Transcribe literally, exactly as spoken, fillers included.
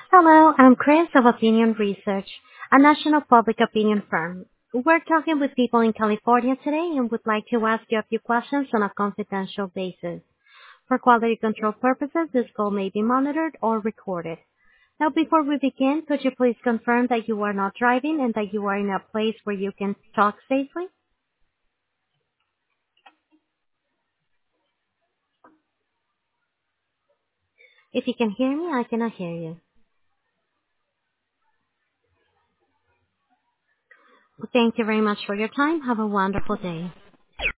Hello, I'm Chris of Opinion Research, a national public opinion firm. We're talking with people in California today and would like to ask you a few questions on a confidential basis. For quality control purposes, this call may be monitored or recorded. Now, before we begin, could you please confirm that you are not driving and that you are in a place where you can talk safely? If you can hear me, I cannot hear you. Well, thank you very much for your time. Have a wonderful day.